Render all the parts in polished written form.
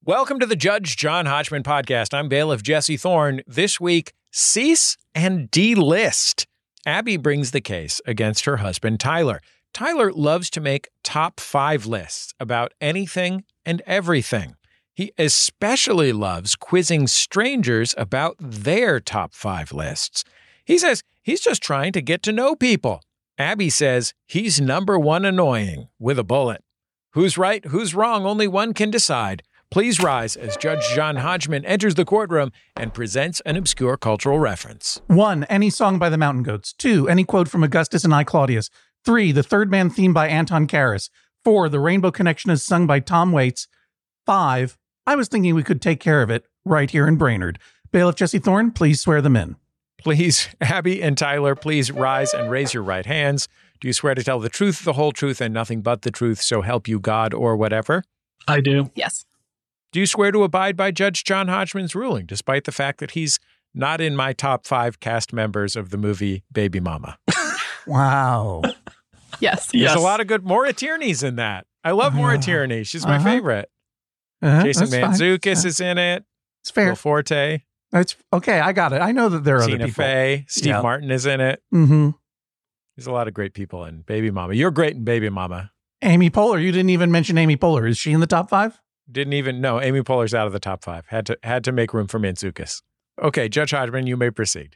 Welcome to the Judge John Hodgman podcast. I'm bailiff Jesse Thorne. This week, cease and delist. Abby brings the case against her husband, Tyler. Tyler loves to make top 5 lists about anything and everything. He especially loves quizzing strangers about their top 5 lists. He says he's just trying to get to know people. Abby says he's number 1 annoying with a bullet. Who's right, who's wrong, only one can decide. Please rise as Judge John Hodgman enters the courtroom and presents an obscure cultural reference. 1. Any song by the Mountain Goats. 2. Any quote from Augustus and I, Claudius. 3. The Third Man theme by Anton Karas. 4. The Rainbow Connection is sung by Tom Waits. 5. I was thinking we could take care of it right here in Brainerd. Bailiff Jesse Thorne, please swear them in. Please, Abby and Tyler, please rise and raise your right hands. Do you swear to tell the truth, the whole truth, and nothing but the truth, so help you God or whatever? I do. Yes. Do you swear to abide by Judge John Hodgman's ruling, despite the fact that he's not in my top 5 cast members of the movie Baby Mama? Wow. Yes. There's a lot of good Maura Tierney's in that. I love Maura Tierney. She's my favorite. Jason Mantzoukas is in it. It's fair. Will Forte. It's okay. I got it. I know that there are Tina other people. Fey. Steve Martin is in it. Mm-hmm. There's a lot of great people in Baby Mama. You're great in Baby Mama. Amy Poehler. You didn't even mention Amy Poehler. Is she in the top 5? Didn't even know. Amy Poehler's out of the top 5. Had to make room for Mantzoukas. Okay, Judge Hodgman, you may proceed.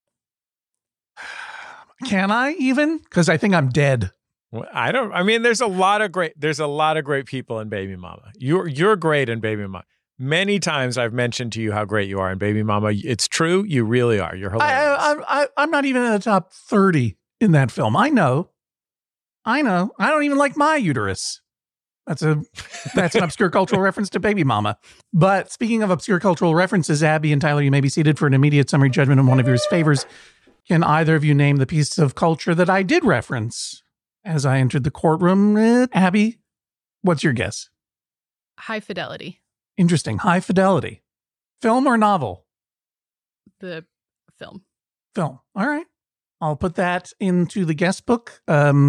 Can I even? Because I think I'm dead. Well, I mean, there's a lot of great people in Baby Mama. You're great in Baby Mama. Many times I've mentioned to you how great you are in Baby Mama. It's true. You really are. You're hilarious. I'm not even in the top 30 in that film. I know. I don't even like My Uterus. That's an obscure cultural reference to Baby Mama. But speaking of obscure cultural references, Abby and Tyler, you may be seated for an immediate summary judgment in one of your favors. Can either of you name the piece of culture that I did reference as I entered the courtroom? Abby, what's your guess? High Fidelity. Interesting. High Fidelity. Film or novel? The film. Film. All right. I'll put that into the guest book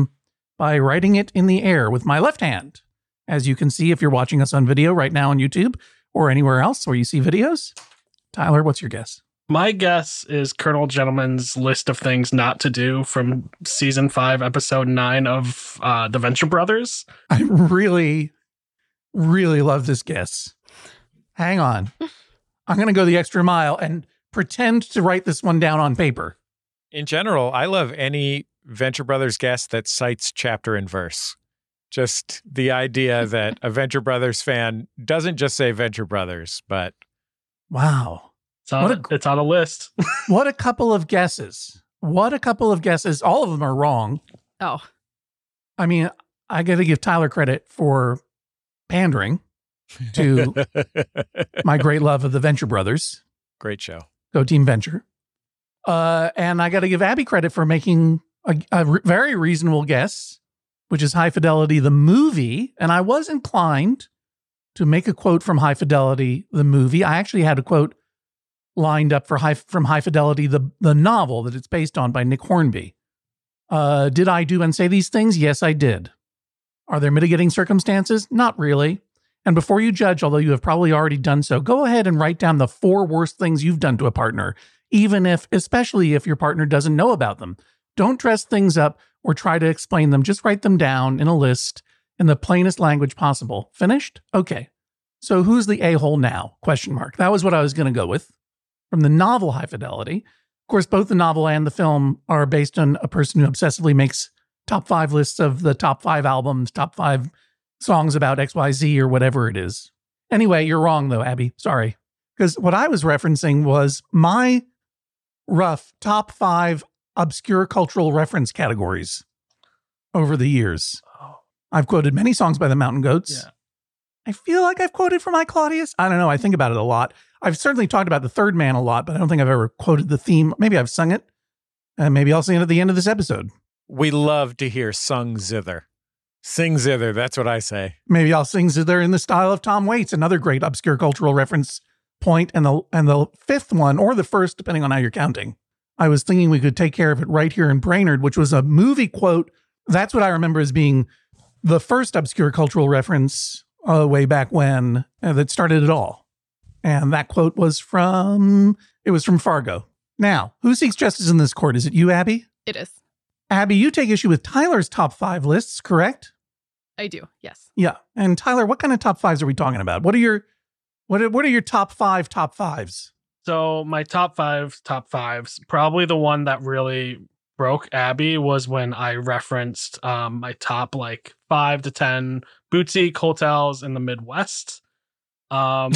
by writing it in the air with my left hand. As you can see, if you're watching us on video right now on YouTube or anywhere else where you see videos. Tyler, what's your guess? My guess is Colonel Gentleman's list of things not to do from season 5, episode 9 of The Venture Brothers. I really, really love this guess. Hang on. I'm going to go the extra mile and pretend to write this one down on paper. In general, I love any Venture Brothers guest that cites chapter and verse. Just the idea that a Venture Brothers fan doesn't just say Venture Brothers, but... Wow. It's on a list. What a couple of guesses. All of them are wrong. Oh. I mean, I got to give Tyler credit for pandering to my great love of the Venture Brothers. Great show. Go Team Venture. And I got to give Abby credit for making a very reasonable guess, which is High Fidelity, the movie. And I was inclined to make a quote from High Fidelity, the movie. I actually had a quote lined up from High Fidelity, the novel that it's based on by Nick Hornby. Did I do and say these things? Yes, I did. Are there mitigating circumstances? Not really. And before you judge, although you have probably already done so, go ahead and write down the 4 worst things you've done to a partner, especially if your partner doesn't know about them. Don't dress things up or try to explain them. Just write them down in a list in the plainest language possible. Finished? Okay. So who's the a-hole now? ? That was what I was going to go with. From the novel High Fidelity. Of course, both the novel and the film are based on a person who obsessively makes top 5 lists of the top 5 albums, top 5 songs about XYZ or whatever it is. Anyway, you're wrong though, Abby. Sorry. Because what I was referencing was my rough top 5 obscure cultural reference categories over the years. I've quoted many songs by the Mountain Goats. Yeah. I feel like I've quoted from I, Claudius. I don't know. I think about it a lot. I've certainly talked about the Third Man a lot, but I don't think I've ever quoted the theme. Maybe I've sung it. And maybe I'll sing it at the end of this episode. We love to hear sung zither. Sing zither. That's what I say. Maybe I'll sing zither in the style of Tom Waits, another great obscure cultural reference point. And the fifth one, or the first, depending on how you're counting. I was thinking we could take care of it right here in Brainerd, which was a movie quote. That's what I remember as being the first obscure cultural reference way back when that started it all. And that quote was from Fargo. Now, who seeks justice in this court? Is it you, Abby? It is. Abby, you take issue with Tyler's top 5 lists, correct? I do. Yes. Yeah. And Tyler, what kind of top 5s are we talking about? What are your top 5 top 5s? So my top fives, probably the one that really broke Abby was when I referenced my top like 5 to 10 boutique hotels in the Midwest. 5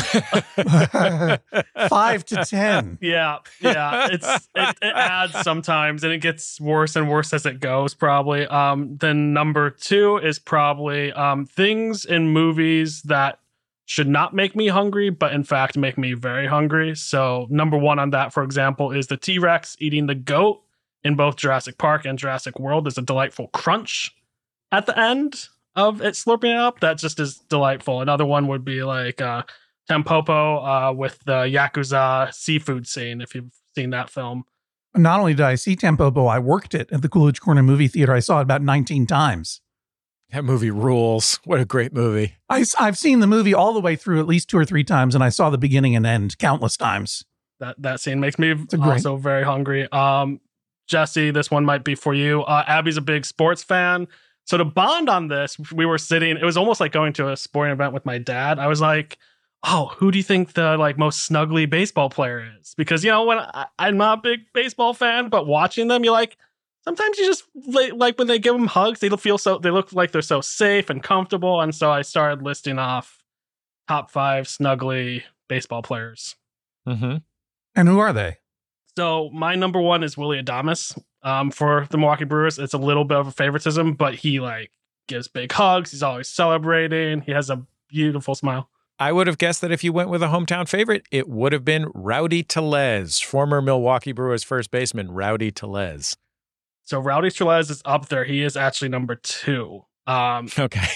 to 10. Yeah. It adds sometimes, and it gets worse and worse as it goes. Probably. Then number 2 is probably things in movies that should not make me hungry, but in fact make me very hungry. So number 1 on that, for example, is the T-Rex eating the goat in both Jurassic Park and Jurassic World. There's a delightful crunch at the end of it slurping it up. That just is delightful. Another one would be like Tampopo with the Yakuza seafood scene, if you've seen that film. Not only did I see Tampopo, I worked it at the Coolidge Corner movie theater. I saw it about 19 times. That movie rules. What a great movie. I've seen the movie all the way through at least 2 or 3 times, and I saw the beginning and end countless times. That scene makes me also very hungry. Jesse, this one might be for you. Abby's a big sports fan. So to bond on this, we were sitting, it was almost like going to a sporting event with my dad. I was like, oh, who do you think the like most snuggly baseball player is? Because, you know, when I'm not a big baseball fan, but watching them, you're like, sometimes you just like when they give them hugs, they look like they're so safe and comfortable. And so I started listing off top 5 snuggly baseball players. Mm-hmm. And who are they? So my number 1 is Willy Adames for the Milwaukee Brewers. It's a little bit of a favoritism, but he like gives big hugs. He's always celebrating. He has a beautiful smile. I would have guessed that if you went with a hometown favorite, it would have been Rowdy Tellez, former Milwaukee Brewers first baseman Rowdy Tellez. So Rowdy Tellez is up there. He is actually number 2. Okay.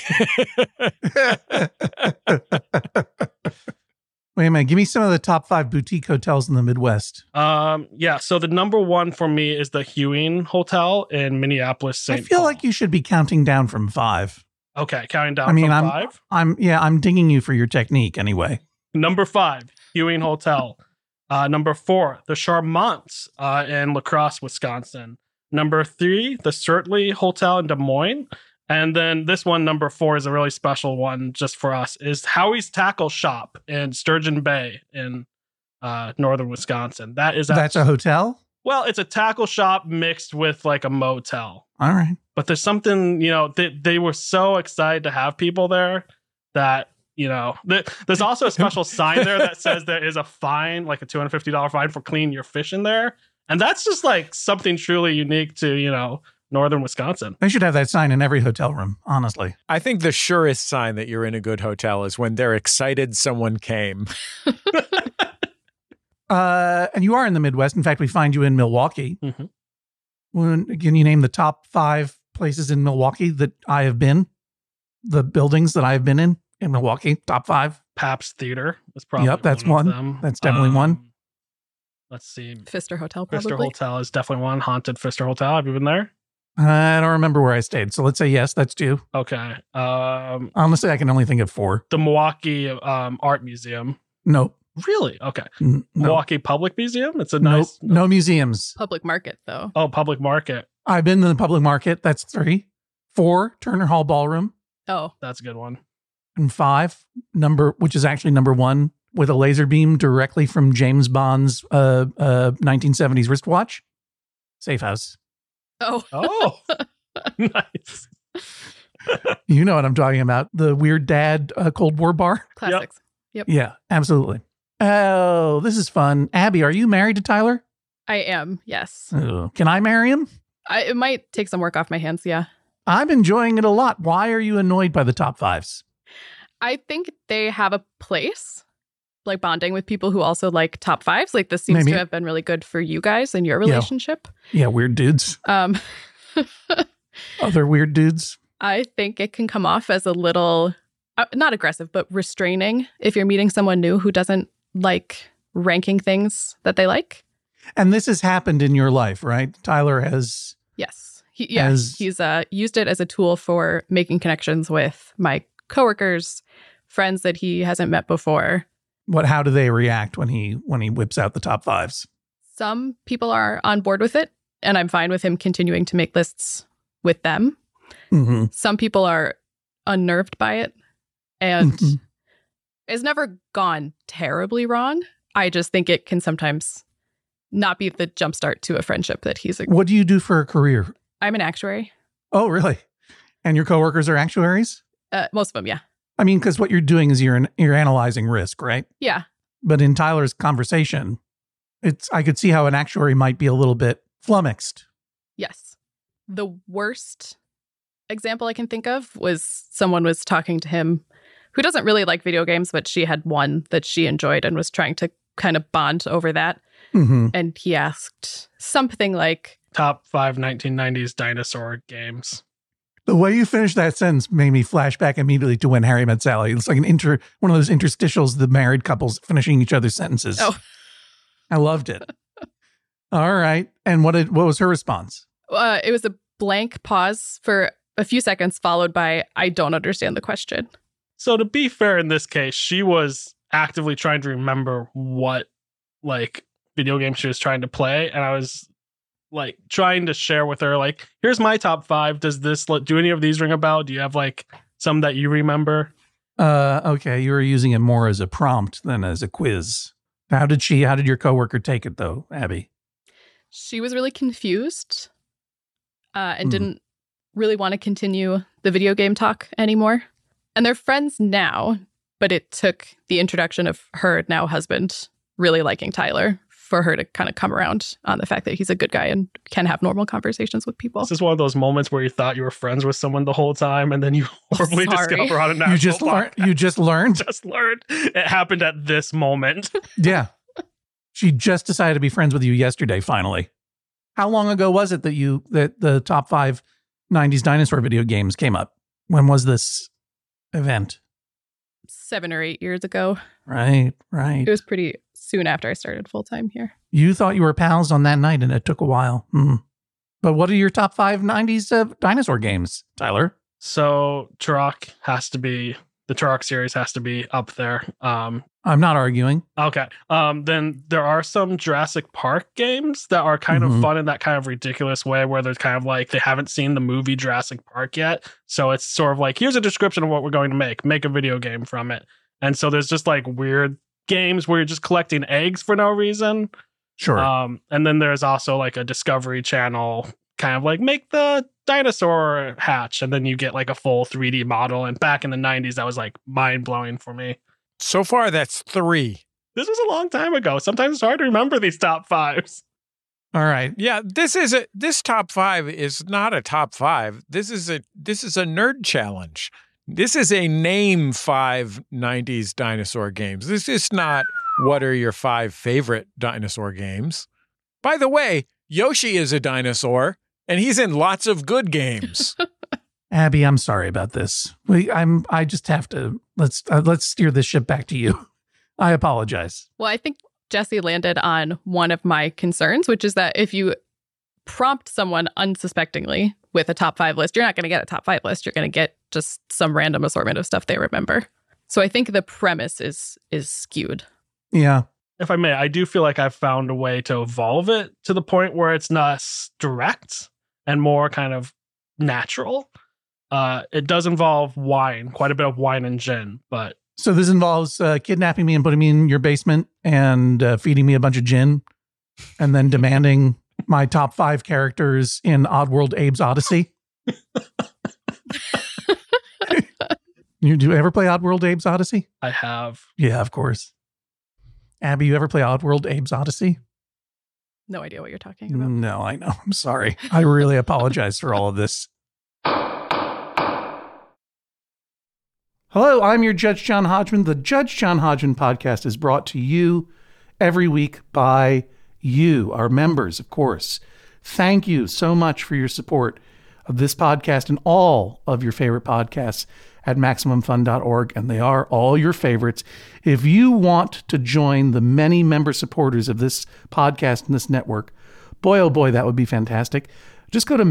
Wait a minute. Give me some of the top 5 boutique hotels in the Midwest. Yeah. So the number 1 for me is the Hewing Hotel in Minneapolis, St. I feel Paul. like you should be counting down from 5. Okay, counting down from 5. I'm dinging you for your technique anyway. Number 5, Hewing Hotel. Number 4, the Charmant in La Crosse, Wisconsin. Number 3, the Certainly Hotel in Des Moines. And then this one, number 4, is a really special one just for us, is Howie's Tackle Shop in Sturgeon Bay in northern Wisconsin. That's a hotel? Well, it's a tackle shop mixed with like a motel. All right. But there's something, you know, they were so excited to have people there that, you know, there's also a special sign there that says there is a fine, like a $250 fine for cleaning your fish in there. And that's just like something truly unique to, you know, northern Wisconsin. They should have that sign in every hotel room, honestly. I think the surest sign that you're in a good hotel is when they're excited someone came. And you are in the Midwest. In fact, we find you in Milwaukee. Mm-hmm. Can you name the top 5 places in Milwaukee that I have been? The buildings that I've been in Milwaukee, top 5? Pabst Theater is probably that's one. one. Of them. That's definitely one. Let's see. Pfister Hotel, probably. Pfister Hotel is definitely one. Haunted Pfister Hotel. Have you been there? I don't remember where I stayed. So let's say yes, that's 2. Okay. Honestly, I can only think of 4. The Milwaukee Art Museum. Nope. Really? Okay. No. Milwaukee Public Museum. It's a nice. No museums. Public market, though. Oh, Public Market. I've been to the public market. That's 3. 4, Turner Hall Ballroom. Oh. That's a good one. And 5, which is actually number 1, with a laser beam directly from James Bond's 1970s wristwatch. Safe House. Oh. Oh. Nice. You know what I'm talking about. The Weird Dad Cold War bar. Classics. Yep. Yeah, absolutely. Oh, this is fun. Abby, are you married to Tyler? I am, yes. Oh, can I marry him? It might take some work off my hands, yeah. I'm enjoying it a lot. Why are you annoyed by the top 5s? I think they have a place, like bonding with people who also like top 5s. Like this seems Maybe. to have been really good for you guys and your relationship. Yeah, weird dudes. Other weird dudes. I think it can come off as a little, not aggressive, but restraining if you're meeting someone new who doesn't like ranking things that they like. And this has happened in your life, right? Tyler has... Yes. He's used it as a tool for making connections with my coworkers, friends that he hasn't met before. How do they react when he whips out the top fives? Some people are on board with it, and I'm fine with him continuing to make lists with them. Mm-hmm. Some people are unnerved by it, and it's never gone terribly wrong. I just think it can sometimes not be the jumpstart to a friendship that he's. What do you do for a career? I'm an actuary. Oh, really? And your coworkers are actuaries? Most of them, yeah. I mean, because what you're doing is you're analyzing risk, right? Yeah. But in Tyler's conversation, I could see how an actuary might be a little bit flummoxed. Yes. The worst example I can think of was someone was talking to him who doesn't really like video games, but she had one that she enjoyed and was trying to kind of bond over that. Mm-hmm. And he asked something like, Top 5 1990s dinosaur games. The way you finished that sentence made me flash back immediately to When Harry Met Sally. It's like one of those interstitials, the married couples finishing each other's sentences. Oh. I loved it. All right. And what was her response? It was a blank pause for a few seconds, followed by, I don't understand the question. So to be fair, in this case, she was actively trying to remember what video game she was trying to play. And I was trying to share with her, here's my top 5. Does this do any of these ring a bell? Do you have some that you remember? Okay. You were using it more as a prompt than as a quiz. How did your coworker take it though, Abby? She was really confused and didn't really want to continue the video game talk anymore. And they're friends now, but it took the introduction of her now husband really liking Tyler for her to kind of come around on the fact that he's a good guy and can have normal conversations with people. This is one of those moments where you thought you were friends with someone the whole time, and then you horribly discover on a national You just learned? Just learned. It happened at this moment. Yeah. She just decided to be friends with you yesterday, finally. How long ago was it that the top 5 90s dinosaur video games came up? When was this event? 7 or 8 years ago. Right. It was pretty soon after I started full-time here. You thought you were pals on that night, and it took a while. But what are your top 5 90s dinosaur games, Tyler? So the Turok series has to be up there. I'm not arguing. Okay. Then there are some Jurassic Park games that are kind of fun in that kind of ridiculous way where they're kind of they haven't seen the movie Jurassic Park yet. So it's sort of here's a description of what we're going to make a video game from it. And so there's just weird games where you're just collecting eggs for no reason. Sure. And then there's also a Discovery Channel kind of make the dinosaur hatch, and then you get a full 3D model. And back in the 90s, that was mind blowing for me. So far, that's 3. This was a long time ago. Sometimes it's hard to remember these top 5s. All right. Yeah, this top 5 is not a top 5. This is a nerd challenge. This is a name 5 90s dinosaur games. This is not what are your 5 favorite dinosaur games. By the way, Yoshi is a dinosaur, and he's in lots of good games. Abby, I'm sorry about this. I just have to let's steer this ship back to you. I apologize. Well, I think Jesse landed on one of my concerns, which is that if you prompt someone unsuspectingly with a top 5 list, you're not going to get a top 5 list. You're going to get just some random assortment of stuff they remember. So I think the premise is skewed. Yeah. If I may, I do feel I've found a way to evolve it to the point where it's not direct and more kind of natural. It does involve wine, quite a bit of wine and gin, but... So this involves kidnapping me and putting me in your basement and feeding me a bunch of gin and then demanding my top 5 characters in Oddworld Abe's Odyssey. Do you ever play Oddworld Abe's Odyssey? I have. Yeah, of course. Abby, you ever play Oddworld Abe's Odyssey? No idea what you're talking about. No, I know. I'm sorry. I really apologize for all of this. Hello, I'm your Judge John Hodgman. The Judge John Hodgman podcast is brought to you every week by you, our members, of course. Thank you so much for your support of this podcast and all of your favorite podcasts at MaximumFun.org, and they are all your favorites. If you want to join the many member supporters of this podcast and this network, boy, oh boy, that would be fantastic. Just go to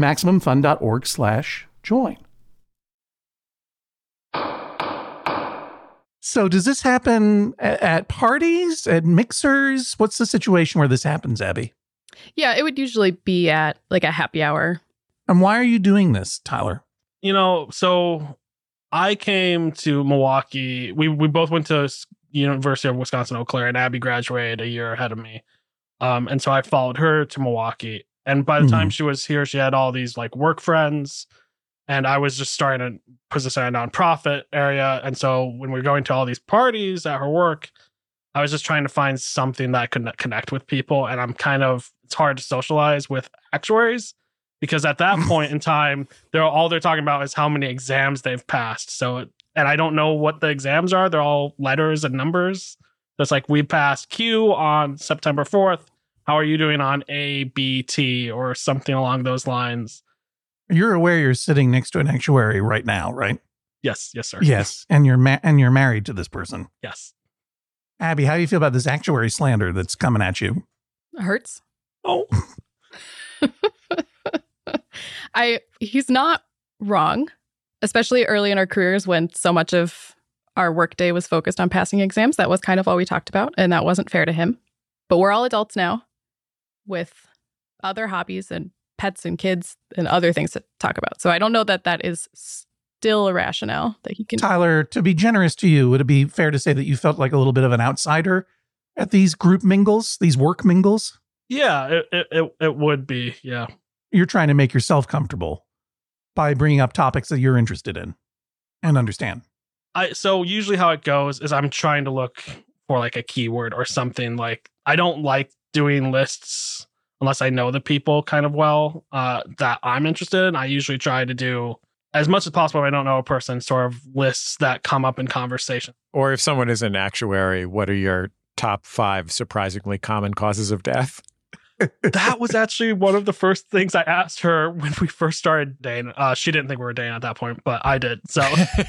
MaximumFun.org/join. So does this happen at parties, at mixers? What's the situation where this happens, Abby? Yeah, it would usually be at like a happy hour. And why are you doing this, Tyler? So I came to Milwaukee. We both went to University of Wisconsin Eau Claire, and Abby graduated a year ahead of me. And so I followed her to Milwaukee. And by the time she was here, she had all these like work friends. And I was just starting to position a nonprofit area. And so when we were going to all these parties at her work, I was just trying to find something that could connect with people. And it's hard to socialize with actuaries because at that point in time, all they're talking about is how many exams they've passed. And I don't know what the exams are. They're all letters and numbers. It's like, we passed Q on September 4th. How are you doing on A, B, T, or something along those lines? You're aware you're sitting next to an actuary right now, right? Yes, sir. Yes, and you're married to this person. Yes. Abby, how do you feel about this actuary slander that's coming at you? It hurts. Oh. He's not wrong, especially early in our careers when so much of our workday was focused on passing exams. That was kind of all we talked about, and that wasn't fair to him. But we're all adults now with other hobbies and pets and kids and other things to talk about. So I don't know that is still a rationale that he can. Tyler, to be generous to you, would it be fair to say that you felt like a little bit of an outsider at these group mingles, these work mingles? Yeah, it would be. Yeah. You're trying to make yourself comfortable by bringing up topics that you're interested in and understand. So usually how it goes is I'm trying to look for like a keyword or something. Like, I don't like doing lists unless I know the people kind of well that I'm interested in. I usually try to do as much as possible if I don't know a person, sort of lists that come up in conversation. Or if someone is an actuary, what are your top 5 surprisingly common causes of death? That was actually one of the first things I asked her when we first started dating. She didn't think we were dating at that point, but I did. So,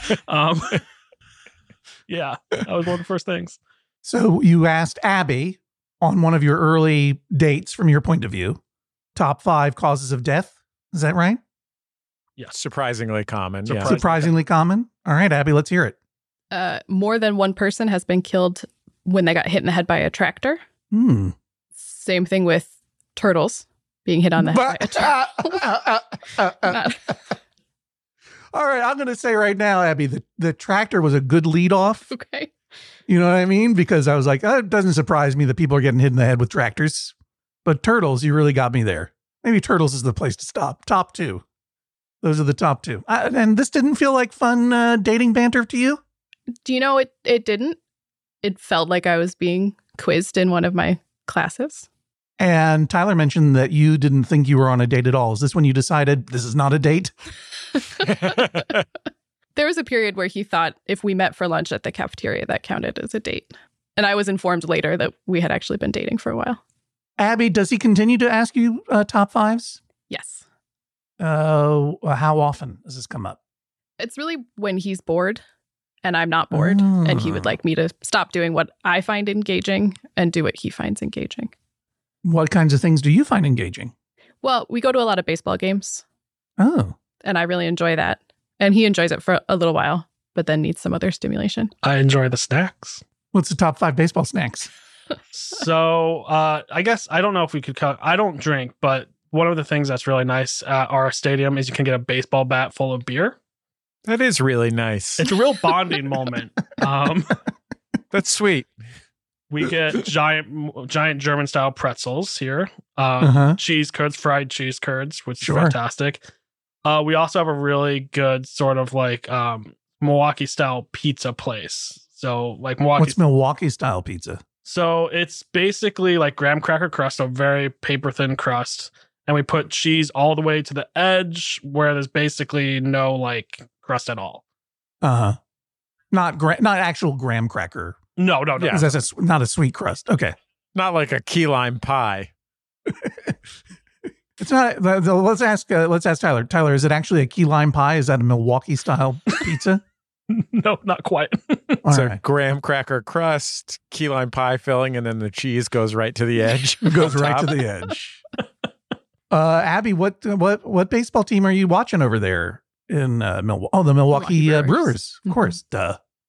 yeah, that was one of the first things. So you asked Abby on one of your early dates, from your point of view, top 5 causes of death. Is that right? Yes. Surprisingly common. Surprisingly common. All right, Abby, let's hear it. More than one person has been killed when they got hit in the head by a tractor. Same thing with turtles being hit on the head by a tractor. All right, I'm going to say right now, Abby, the tractor was a good lead off. Okay. You know what I mean? Because I was like, oh, it doesn't surprise me that people are getting hit in the head with tractors. But turtles, you really got me there. Maybe turtles is the place to stop. Top 2. Those are the top 2. And this didn't feel like fun dating banter to you? Do you know it didn't? It felt like I was being quizzed in one of my classes. And Tyler mentioned that you didn't think you were on a date at all. Is this when you decided this is not a date? There was a period where he thought if we met for lunch at the cafeteria, that counted as a date. And I was informed later that we had actually been dating for a while. Abby, does he continue to ask you top 5s? Yes. How often does this come up? It's really when he's bored and I'm not bored. And he would like me to stop doing what I find engaging and do what he finds engaging. What kinds of things do you find engaging? Well, we go to a lot of baseball games. Oh. And I really enjoy that. And he enjoys it for a little while, but then needs some other stimulation. I enjoy the snacks. What's the top 5 baseball snacks? So I guess I don't know if we could cut. I don't drink, but one of the things that's really nice at our stadium is you can get a baseball bat full of beer. That is really nice. It's a real bonding moment. That's sweet. We get giant German style pretzels here. Cheese curds, fried cheese curds, which is fantastic. We also have a really good sort of like Milwaukee style pizza place. So like What's Milwaukee style pizza? So it's basically like graham cracker crust, a very paper thin crust. And we put cheese all the way to the edge where there's basically no like crust at all. Not actual graham cracker. No. Yeah. That's not a sweet crust. Okay. Not like a key lime pie. It's not. Let's ask Tyler. Tyler, is it actually a key lime pie? Is that a Milwaukee style pizza? No, not quite. So graham cracker crust, key lime pie filling, and then the cheese goes right to the edge. It goes right to the edge. Abby, what baseball team are you watching over there in Milwaukee? Oh, the Milwaukee Brewers. Of course. Duh.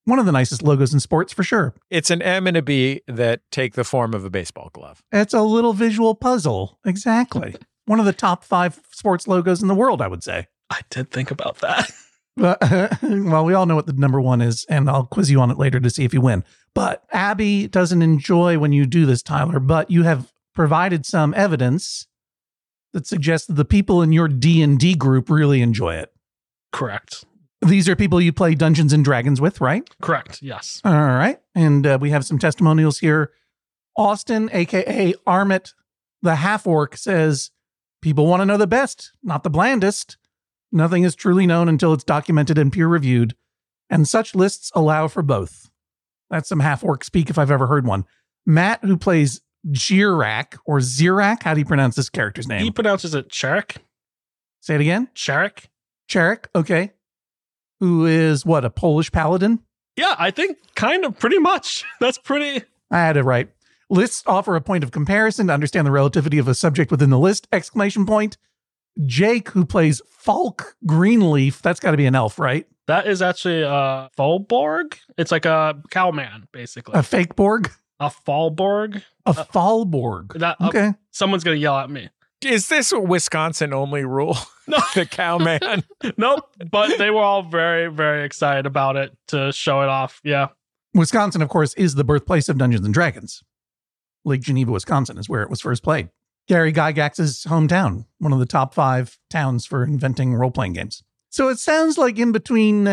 One of the nicest logos in sports for sure. It's an M and a B that take the form of a baseball glove. It's a little visual puzzle. Exactly. One of the top 5 sports logos in the world, I would say. I did think about that. Well, we all know what the number 1 is, and I'll quiz you on it later to see if you win. But Abby doesn't enjoy when you do this, Tyler, but you have provided some evidence that suggests that the people in your D&D group really enjoy it. Correct. These are people you play Dungeons and Dragons with, right? Correct. Yes. All right. And we have some testimonials here. Austin, a.k.a. Armit, the half-orc, says, people want to know the best, not the blandest. Nothing is truly known until it's documented and peer-reviewed, and such lists allow for both. That's some half-orc speak if I've ever heard one. Matt, who plays Jirak, or Zirak, how do you pronounce this character's name? He pronounces it Charek. Say it again? Charek. Charek, okay. Who is, what, a Polish paladin? Yeah, I think kind of pretty much. That's pretty... I had it right. Lists offer a point of comparison to understand the relativity of a subject within the list, exclamation point. Jake, who plays Falk Greenleaf, that's got to be an elf, right? That is actually a Fallborg. It's like a cowman, basically. A fake Borg? A Fallborg. A Fallborg. Okay. Someone's going to yell at me. Is this a Wisconsin only rule? No. The cowman? Nope. But they were all very, very excited about it to show it off. Yeah. Wisconsin, of course, is the birthplace of Dungeons and Dragons. Lake Geneva, Wisconsin is where it was first played. Gary Gygax's hometown, one of the top 5 towns for inventing role-playing games. So it sounds like in between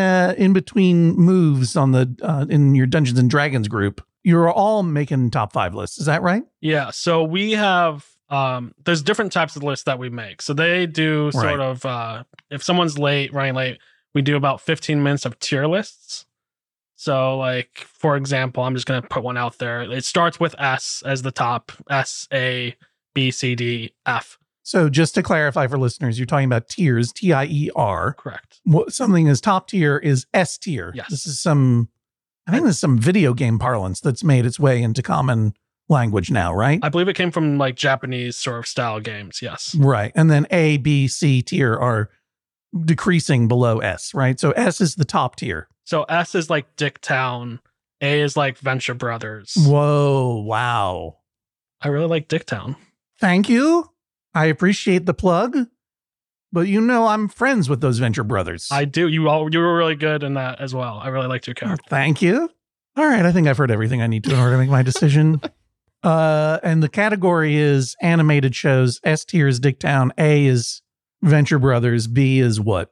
moves on the in your Dungeons and Dragons group, you're all making top 5 lists. Is that right? Yeah. So we have there's different types of lists that we make. So they do sort of if someone's running late, we do about 15 minutes of tier lists. So like, for example, I'm just going to put one out there. It starts with S as the top, S, A, B, C, D, F. So just to clarify for listeners, you're talking about tiers, T-I-E-R. Correct. Something is top tier is S tier. Yes. This is some video game parlance that's made its way into common language now, right? I believe it came from like Japanese sort of style games. Yes. Right. And then A, B, C tier are decreasing below S, right? So S is the top tier. So S is like Dicktown. A is like Venture Brothers. Whoa. Wow. I really like Dicktown. Thank you. I appreciate the plug, but you know I'm friends with those Venture Brothers. I do. You were really good in that as well. I really liked your character. Thank you. All right. I think I've heard everything I need to in order to make my decision. And the category is animated shows. S tier is Dicktown. A is Venture Brothers. B is what?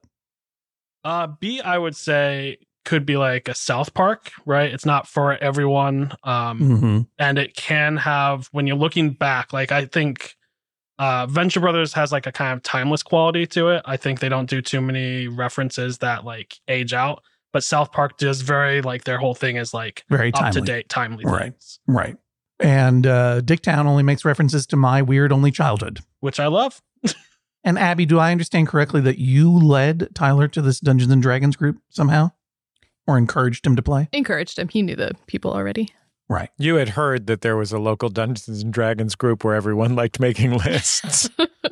B, I would say, could be like a South Park, right? It's not for everyone. And it can have, when you're looking back, like I think Venture Brothers has like a kind of timeless quality to it. I think they don't do too many references that like age out, but South Park does very like their whole thing is like very up to date, timely things. Right. And Dicktown only makes references to my weird only childhood, which I love. And Abby, do I understand correctly that you led Tyler to this Dungeons and Dragons group somehow? Or encouraged him to play? Encouraged him. He knew the people already. Right. You had heard that there was a local Dungeons and Dragons group where everyone liked making lists.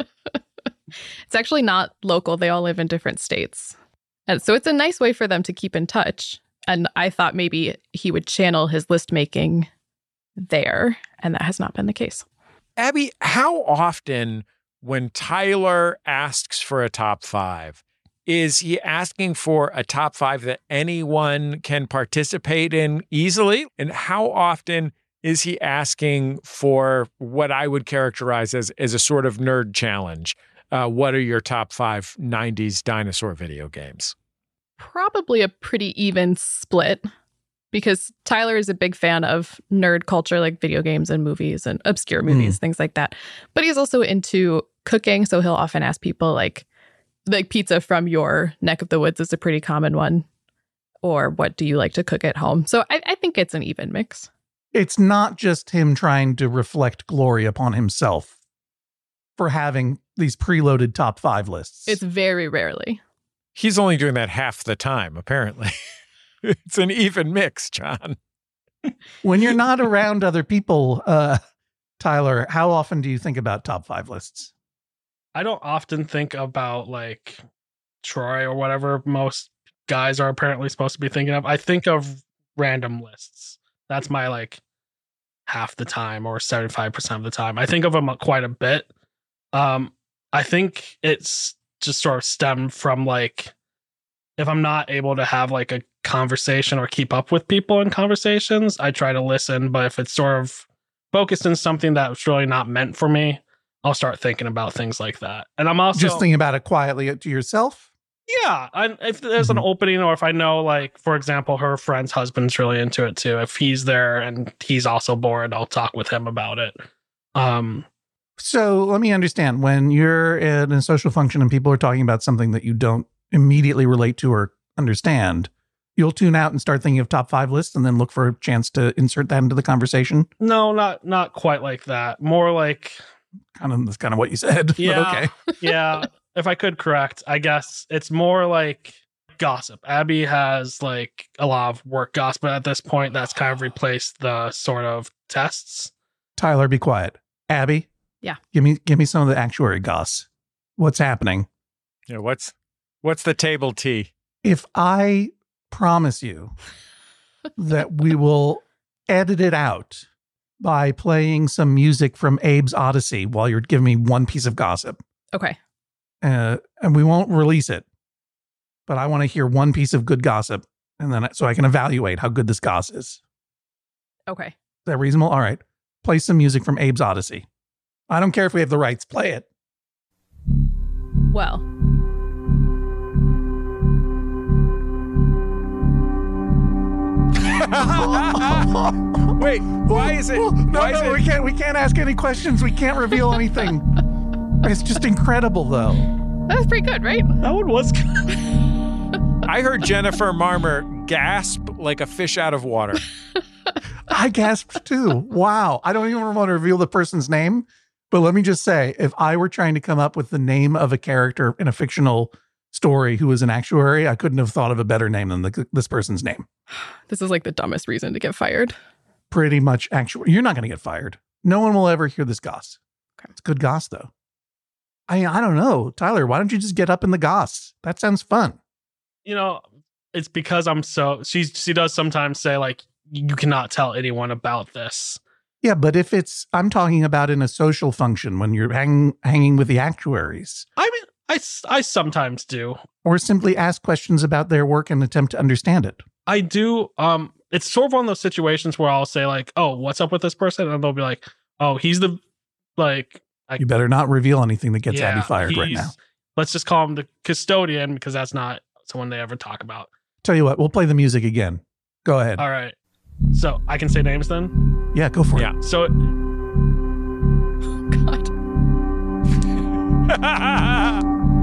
It's actually not local. They all live in different states. And so it's a nice way for them to keep in touch. And I thought maybe he would channel his list making there. And that has not been the case. Abby, how often when Tyler asks for a top 5, is he asking for a top 5 that anyone can participate in easily? And how often is he asking for what I would characterize as a sort of nerd challenge? What are your top 5 90s dinosaur video games? Probably a pretty even split, because Tyler is a big fan of nerd culture, like video games and movies and obscure movies, things like that. But he's also into cooking. So he'll often ask people like pizza from your neck of the woods is a pretty common one. Or what do you like to cook at home? So I think it's an even mix. It's not just him trying to reflect glory upon himself for having these preloaded top 5 lists. It's very rarely. He's only doing that half the time, apparently. It's an even mix, John. When you're not around other people, Tyler, how often do you think about top 5 lists? I don't often think about like Troy or whatever most guys are apparently supposed to be thinking of. I think of random lists. That's my like half the time or 75% of the time. I think of them quite a bit. I think it's just sort of stemmed from like if I'm not able to have like a conversation or keep up with people in conversations, I try to listen. But if it's sort of focused in something that's really not meant for me, I'll start thinking about things like that. And I'm also just thinking about it quietly to yourself. Yeah, if there's an opening, or if I know, like, for example, her friend's husband's really into it too. If he's there and he's also bored, I'll talk with him about it. So let me understand. When you're in a social function and people are talking about something that you don't immediately relate to or understand, you'll tune out and start thinking of top 5 lists and then look for a chance to insert that into the conversation? No, not quite like that. More like... That's kind of what you said. Yeah, but okay. Yeah. If I could correct, I guess it's more like gossip. Abby has like a lot of work gossip at this point. That's kind of replaced the sort of tests. Tyler, be quiet. Abby? Yeah. Give me some of the actuary goss. What's happening? Yeah, what's the table tea? If I promise you that we will edit it out by playing some music from Abe's Odyssey while you're giving me one piece of gossip. Okay. And we won't release it, but I want to hear one piece of good gossip, and then so I can evaluate how good this goss is. Okay. Is that reasonable? All right. Play some music from Abe's Odyssey. I don't care if we have the rights. Play it. Well. Wait, why is it? No, we can't ask any questions. We can't reveal anything. It's just incredible, though. That was pretty good, right? That one was good. I heard Jennifer Marmer gasp like a fish out of water. I gasped too. Wow. I don't even want to reveal the person's name, but let me just say, if I were trying to come up with the name of a character in a fictional story who was an actuary, I couldn't have thought of a better name than this person's name. This is like the dumbest reason to get fired. Pretty much actually. You're not going to get fired. No one will ever hear this goss. Okay. It's good goss, though. I don't know. Tyler, why don't you just get up in the goss? That sounds fun. You know, it's because I'm so... She does sometimes say, like, you cannot tell anyone about this. Yeah, but if I'm talking about in a social function when you're hanging with the actuaries. I mean, I sometimes do. Or simply ask questions about their work and attempt to understand it. I do. It's sort of one of those situations where I'll say, like, oh, what's up with this person? And they'll be like, oh, he's the, like... You better not reveal anything that gets Abby fired right now. Let's just call him the custodian because that's not someone they ever talk about. Tell you what, we'll play the music again. Go ahead. All right. So I can say names then? Yeah, go for it. Yeah. So... God.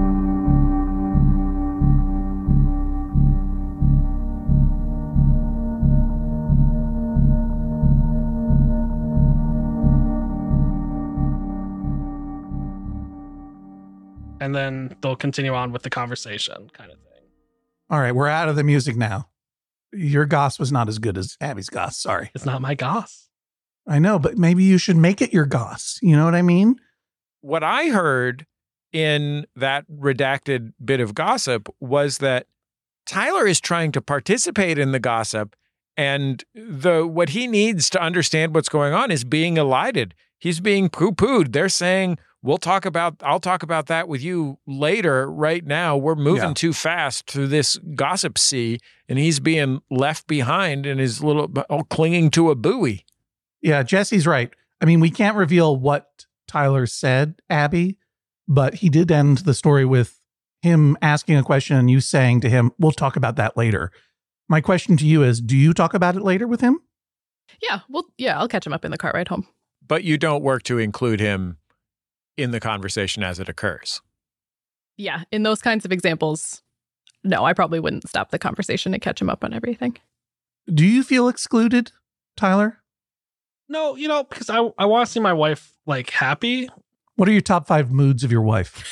And then they'll continue on with the conversation kind of thing. All right, we're out of the music now. Your goss was not as good as Abby's goss. Sorry. It's not my goss. I know, but maybe you should make it your goss. You know what I mean? What I heard in that redacted bit of gossip was that Tyler is trying to participate in the gossip, and what he needs to understand what's going on is being elided. He's being poo-pooed. They're saying, I'll talk about that with you later. Right now, we're moving too fast through this gossip sea, and he's being left behind and is clinging to a buoy. Yeah, Jesse's right. I mean, we can't reveal what Tyler said, Abby, but he did end the story with him asking a question and you saying to him, we'll talk about that later. My question to you is, do you talk about it later with him? Yeah, I'll catch him up in the car ride home. But you don't work to include him in the conversation as it occurs. Yeah, in those kinds of examples, no, I probably wouldn't stop the conversation to catch him up on everything. Do you feel excluded, Tyler? No, because I want to see my wife, like, happy. What are your top 5 moods of your wife?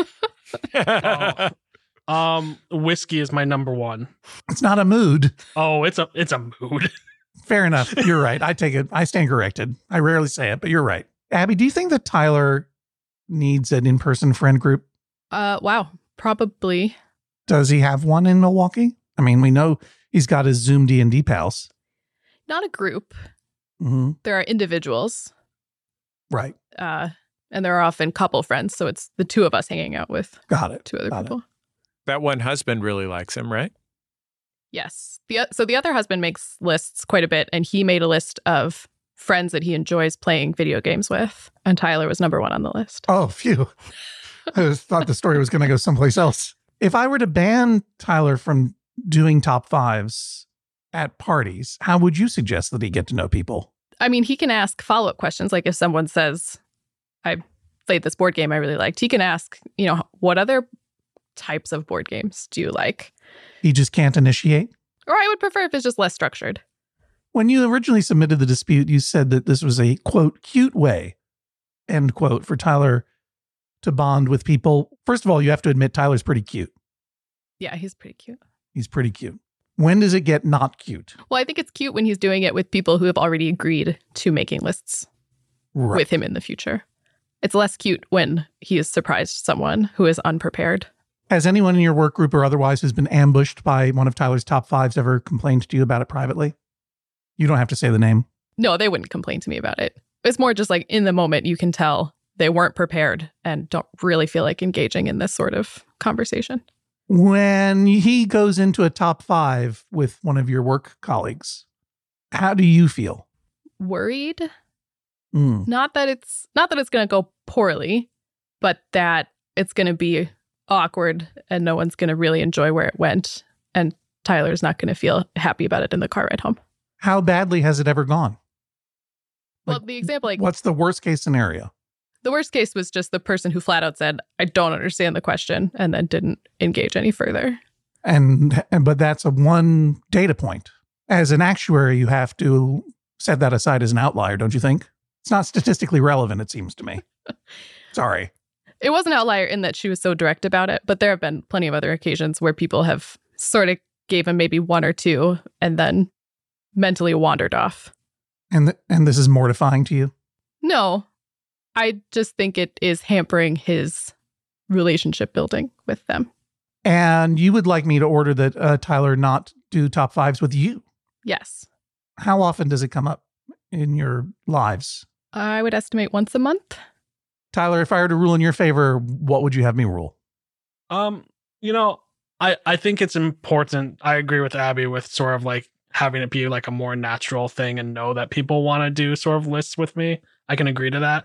Whiskey is my number 1. It's not a mood. Oh, it's a mood. Fair enough. You're right. I take it. I stand corrected. I rarely say it, but you're right. Abby, do you think that Tyler needs an in-person friend group? Wow, probably. Does he have one in Milwaukee? I mean, we know he's got his Zoom D&D pals. not a group. Mm-hmm. There are individuals. Right. And there are often couple friends. So it's the two of us hanging out with Got it. two other people. That one husband really likes him, right? Yes. So the other husband makes lists quite a bit, and he made a list of friends that he enjoys playing video games with, and Tyler was number 1 on the list. Oh, phew. I just thought the story was going to go someplace else. If I were to ban Tyler from doing top 5s at parties, how would you suggest that he get to know people? I mean, he can ask follow-up questions. Like if someone says, I played this board game I really liked, he can ask, what other types of board games do you like? He just can't initiate? Or I would prefer if it's just less structured. When you originally submitted the dispute, you said that this was a, quote, cute way, end quote, for Tyler to bond with people. First of all, you have to admit Tyler's pretty cute. Yeah, he's pretty cute. He's pretty cute. When does it get not cute? Well, I think it's cute when he's doing it with people who have already agreed to making lists with him in the future. It's less cute when he has surprised someone who is unprepared. Has anyone in your work group or otherwise who's been ambushed by one of Tyler's top 5s ever complained to you about it privately? You don't have to say the name. No, they wouldn't complain to me about it. It's more just like in the moment, you can tell they weren't prepared and don't really feel like engaging in this sort of conversation. When he goes into a top 5 with one of your work colleagues, how do you feel? Worried. Not that it's going to go poorly, but that it's going to be awkward and no one's going to really enjoy where it went. And Tyler's not going to feel happy about it in the car ride home. How badly has it ever gone? Well, the example, what's the worst case scenario? The worst case was just the person who flat out said, I don't understand the question, and then didn't engage any further. But that's a one data point. As an actuary, you have to set that aside as an outlier, don't you think? It's not statistically relevant, it seems to me. Sorry. It was an outlier in that she was so direct about it, but there have been plenty of other occasions where people have sort of gave him maybe 1 or 2 and then mentally wandered off. And this is mortifying to you? No. I just think it is hampering his relationship building with them. And you would like me to order that Tyler not do top 5s with you? Yes. How often does it come up in your lives? I would estimate once a month. Tyler, if I were to rule in your favor, what would you have me rule? I think it's important. I agree with Abby with sort of like having it be like a more natural thing and know that people want to do sort of lists with me. I can agree to that.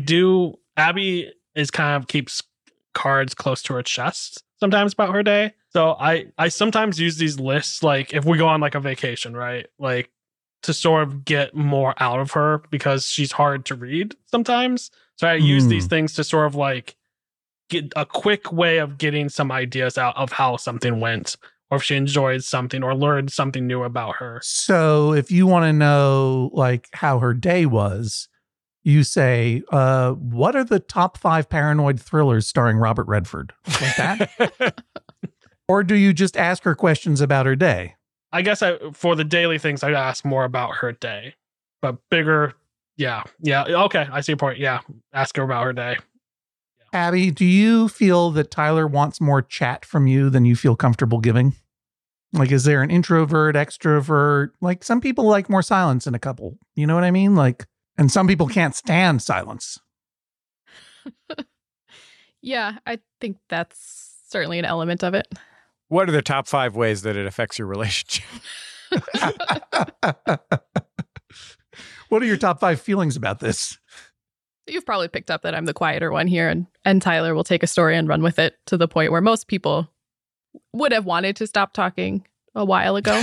Abby is kind of keeps cards close to her chest sometimes about her day. So I sometimes use these lists, like if we go on like a vacation, right? Like to sort of get more out of her because she's hard to read sometimes. So I use these things to sort of like get a quick way of getting some ideas out of how something went, or if she enjoyed something or learned something new about her. So if you want to know like how her day was, you say, what are the top 5 paranoid thrillers starring Robert Redford? Like that? Or do you just ask her questions about her day? I guess for the daily things, I ask more about her day. But bigger, yeah. Okay, I see your point. Yeah, ask her about her day. Abby, do you feel that Tyler wants more chat from you than you feel comfortable giving? Like, is there an introvert, extrovert? Like, some people like more silence in a couple. You know what I mean? Like, and some people can't stand silence. Yeah, I think that's certainly an element of it. What are the top 5 ways that it affects your relationship? What are your top 5 feelings about this? You've probably picked up that I'm the quieter one here, and Tyler will take a story and run with it to the point where most people would have wanted to stop talking a while ago.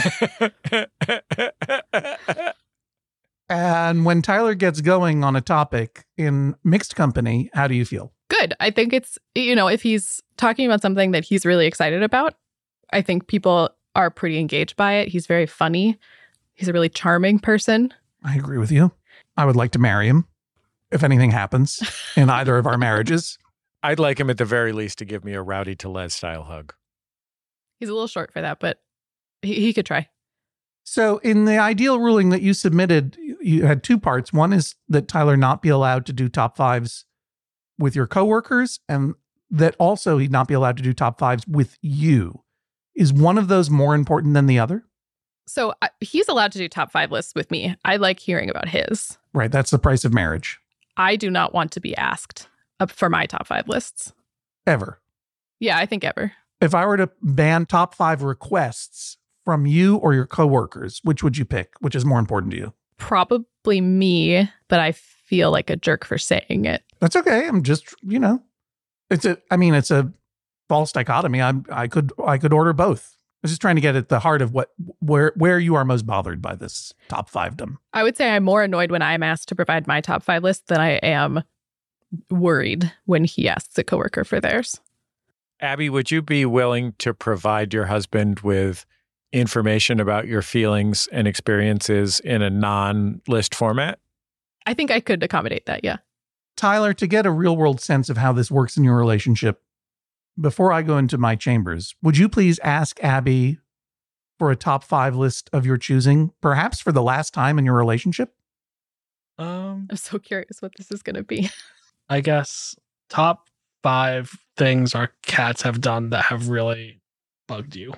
And when Tyler gets going on a topic in mixed company, how do you feel? Good. I think it's, if he's talking about something that he's really excited about, I think people are pretty engaged by it. He's very funny. He's a really charming person. I agree with you. I would like to marry him if anything happens in either of our marriages. I'd like him at the very least to give me a Rowdy Tellez style hug. He's a little short for that, but he could try. So in the ideal ruling that you submitted, you had 2 parts. One is that Tyler not be allowed to do top 5s with your coworkers, and that also he'd not be allowed to do top 5s with you. Is one of those more important than the other? So he's allowed to do top 5 lists with me. I like hearing about his. Right. That's the price of marriage. I do not want to be asked up for my top 5 lists. Ever. Yeah, I think ever. If I were to ban top 5 requests from you or your coworkers, which would you pick? Which is more important to you? Probably me, but I feel like a jerk for saying it. That's okay. I'm just, it's a false dichotomy. I could order both. I was just trying to get at the heart of where you are most bothered by this top 5dom. I would say I'm more annoyed when I'm asked to provide my top 5 list than I am worried when he asks a coworker for theirs. Abby, would you be willing to provide your husband with information about your feelings and experiences in a non-list format? I think I could accommodate that, yeah. Tyler, to get a real world sense of how this works in your relationship, before I go into my chambers, would you please ask Abby for a top 5 list of your choosing, perhaps for the last time in your relationship? I'm so curious what this is going to be. I guess top 5 things our cats have done that have really bugged you.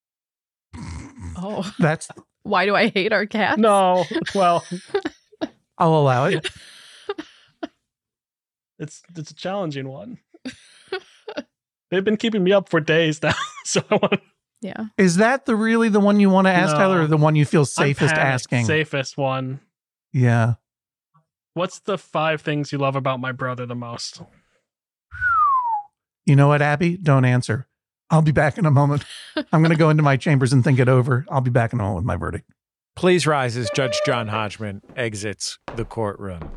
Oh, That's why do I hate our cats? No, well, I'll allow it. it's a challenging one. They've been keeping me up for days now, so I want. Yeah. Is that really the one you want to ask, No. Tyler, or the one you feel safest I'm panicked. asking? Safest one. Yeah. What's the 5 things you love about my brother the most? You know what, Abby? Don't answer. I'll be back in a moment. I'm going to go into my chambers and think it over. I'll be back in a moment with my verdict. Please rise as Judge John Hodgman exits the courtroom.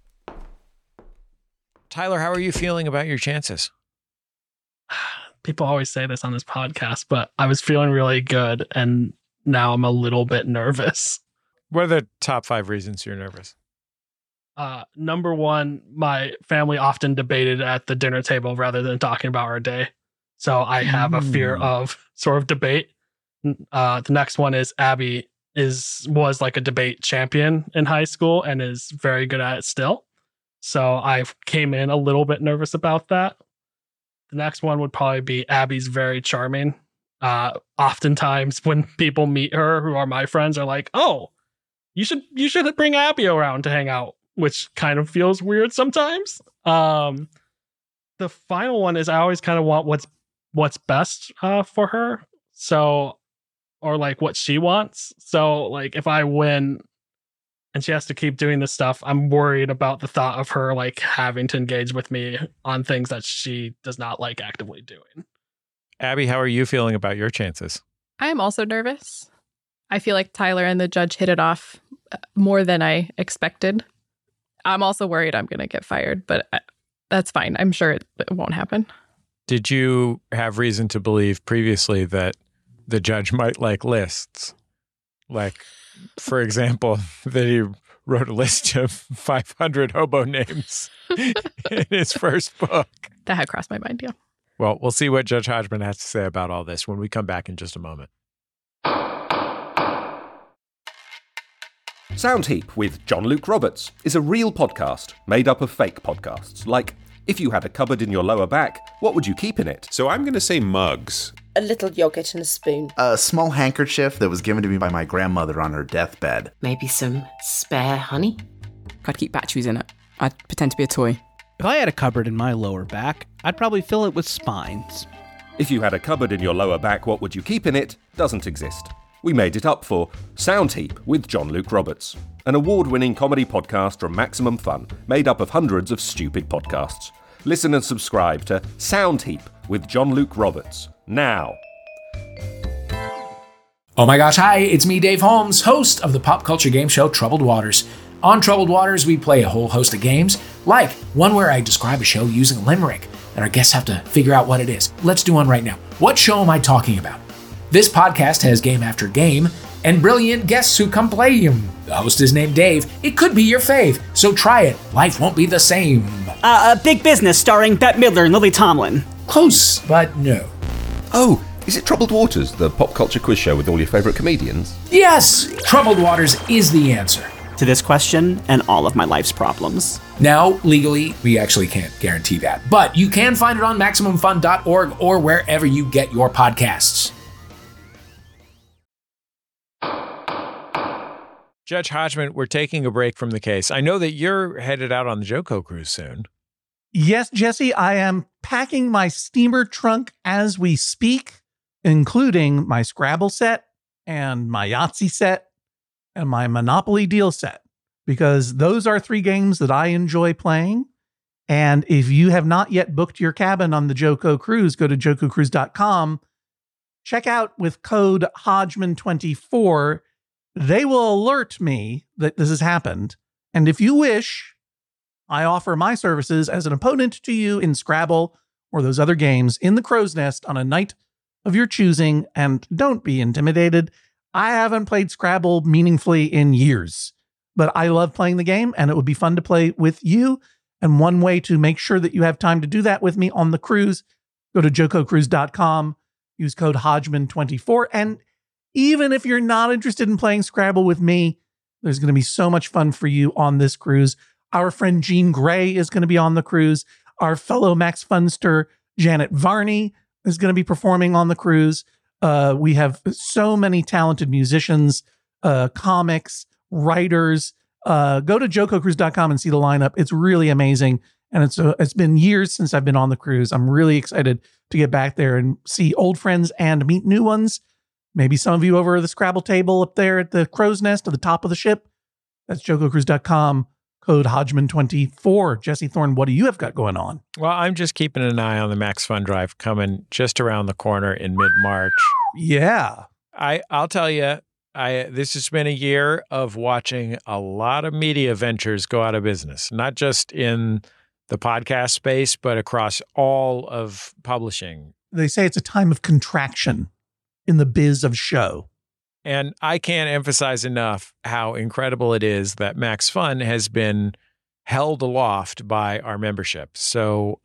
Tyler, how are you feeling about your chances? People always say this on this podcast, but I was feeling really good, and now I'm a little bit nervous. What are the top 5 reasons you're nervous? Number 1, my family often debated at the dinner table rather than talking about our day. So I have a fear of sort of debate. The next one is Abby was like a debate champion in high school and is very good at it still. So I came in a little bit nervous about that. The next one would probably be Abby's very charming. Oftentimes when people meet her who are my friends are like, "Oh, you should bring Abby around to hang out," which kind of feels weird sometimes. The final one is I always kind of want what's best for her. So, or like what she wants. So like if I win and she has to keep doing this stuff, I'm worried about the thought of her like having to engage with me on things that she does not like actively doing. Abby, how are you feeling about your chances? I am also nervous. I feel like Tyler and the judge hit it off more than I expected. I'm also worried I'm going to get fired, but that's fine. I'm sure it won't happen. Did you have reason to believe previously that the judge might like lists? Like, for example, that he wrote a list of 500 hobo names in his first book. That had crossed my mind, yeah. Well, we'll see what Judge Hodgman has to say about all this when we come back in just a moment. Soundheap with John Luke Roberts is a real podcast made up of fake podcasts. Like, if you had a cupboard in your lower back, what would you keep in it? So I'm going to say mugs. A little yogurt and a spoon. A small handkerchief that was given to me by my grandmother on her deathbed. Maybe some spare honey. I'd keep batteries in it. I'd pretend to be a toy. If I had a cupboard in my lower back, I'd probably fill it with spines. If you had a cupboard in your lower back, what would you keep in it? Doesn't exist. We made it up for Soundheap with John Luke Roberts, an award-winning comedy podcast from Maximum Fun, made up of hundreds of stupid podcasts. Listen and subscribe to Soundheap with John Luke Roberts now. Oh my gosh, hi, it's me, Dave Holmes, host of the pop culture game show Troubled Waters. On Troubled Waters, we play a whole host of games, like one where I describe a show using a limerick, and our guests have to figure out what it is. Let's do one right now. What show am I talking about? This podcast has game after game, and brilliant guests who come play him. The host is named Dave. It could be your fave, so try it. Life won't be the same. Big Business starring Bette Midler and Lily Tomlin. Close, but no. Oh, is it Troubled Waters, the pop culture quiz show with all your favourite comedians? Yes, Troubled Waters is the answer to this question and all of my life's problems. Now, legally, we actually can't guarantee that, but you can find it on MaximumFun.org or wherever you get your podcasts. Judge Hodgman, we're taking a break from the case. I know that you're headed out on the JoCo cruise soon. Yes, Jesse, I am packing my steamer trunk as we speak, including my Scrabble set and my Yahtzee set and my Monopoly deal set, because those are 3 games that I enjoy playing. And if you have not yet booked your cabin on the JoCo cruise, go to jococruise.com. Check out with code Hodgman24. They will alert me that this has happened. And if you wish, I offer my services as an opponent to you in Scrabble or those other games in the Crow's Nest on a night of your choosing. And don't be intimidated. I haven't played Scrabble meaningfully in years, but I love playing the game and it would be fun to play with you. And one way to make sure that you have time to do that with me on the cruise, go to jococruise.com, use code Hodgman24. And even if you're not interested in playing Scrabble with me, there's going to be so much fun for you on this cruise. Our friend Jean Grey is going to be on the cruise. Our fellow Max Funster, Janet Varney, is going to be performing on the cruise. We have so many talented musicians, comics, writers. Go to jococruise.com and see the lineup. It's really amazing. And it's been years since I've been on the cruise. I'm really excited to get back there and see old friends and meet new ones. Maybe some of you over the Scrabble table up there at the Crow's Nest at the top of the ship. That's jococruise.com, code Hodgman24. Jesse Thorne, what do you have got going on? Well, I'm just keeping an eye on the Max Fun Drive coming just around the corner in mid-March. Yeah. I'll tell you, this has been a year of watching a lot of media ventures go out of business, not just in the podcast space, but across all of publishing. They say it's a time of contraction in the biz of show. And I can't emphasize enough how incredible it is that Max Fun has been held aloft by our membership. So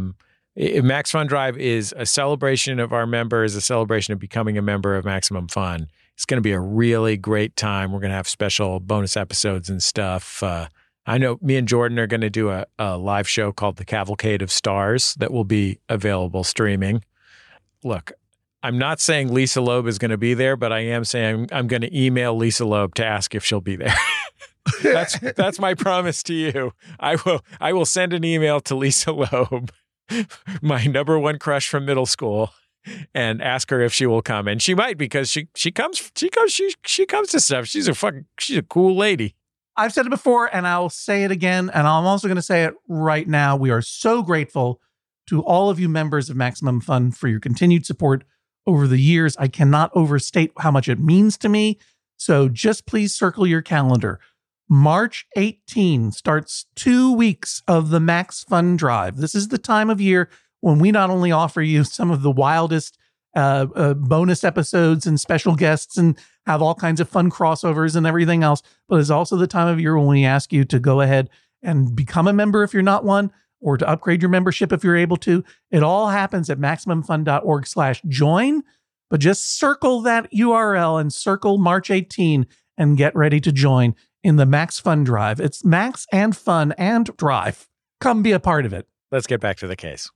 Max Fun Drive is a celebration of our members, a celebration of becoming a member of Maximum Fun. It's going to be a really great time. We're going to have special bonus episodes and stuff. I know me and Jordan are going to do a live show called The Cavalcade of Stars that will be available streaming. Look, I'm not saying Lisa Loeb is going to be there, but I am saying I'm going to email Lisa Loeb to ask if she'll be there. That's my promise to you. I will send an email to Lisa Loeb, my number one crush from middle school, and ask her if she will come. And she might, because she comes to stuff. She's a cool lady. I've said it before and I'll say it again. And I'm also going to say it right now. We are so grateful to all of you members of Maximum Fun for your continued support over the years. I cannot overstate how much it means to me. So just please circle your calendar. March 18 starts 2 weeks of the Max Fun Drive. This is the time of year when we not only offer you some of the wildest bonus episodes and special guests and have all kinds of fun crossovers and everything else, but it's also the time of year when we ask you to go ahead and become a member if you're not one, or to upgrade your membership if you're able to. It all happens at MaximumFun.org/join, but just circle that URL and circle March 18 and get ready to join in the Max Fun Drive. It's Max and Fun and Drive. Come be a part of it. Let's get back to the case.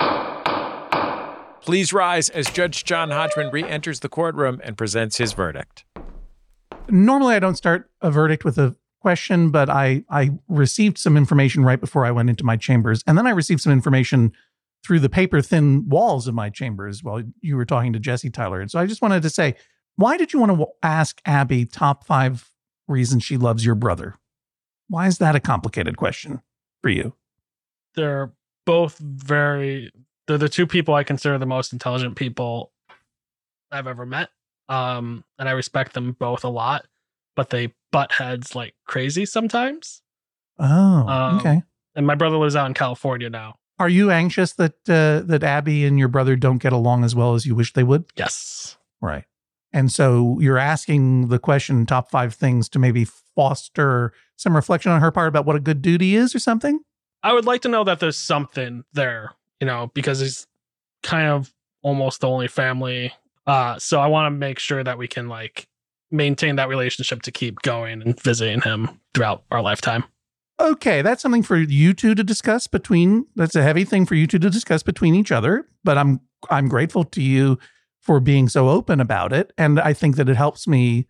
Please rise as Judge John Hodgman re-enters the courtroom and presents his verdict. Normally, I don't start a verdict with a question, but I received some information right before I went into my chambers. And then I received some information through the paper-thin walls of my chambers while you were talking to Jesse Tyler. And so I just wanted to say, why did you want to ask Abby top 5 reasons she loves your brother? Why is that a complicated question for you? They're both they're the 2 people I consider the most intelligent people I've ever met. And I respect them both a lot, but they butt heads like crazy sometimes. Oh, okay. And my brother lives out in California now. Are you anxious that Abby and your brother don't get along as well as you wish they would? Yes. Right. And so you're asking the question, top 5 things to maybe foster some reflection on her part about what a good dude he is or something? I would like to know that there's something there, because he's kind of almost the only family. So I want to make sure that we can maintain that relationship to keep going and visiting him throughout our lifetime. Okay, that's something for you two to discuss that's a heavy thing for you two to discuss between each other, but I'm grateful to you for being so open about it. And I think that it helps me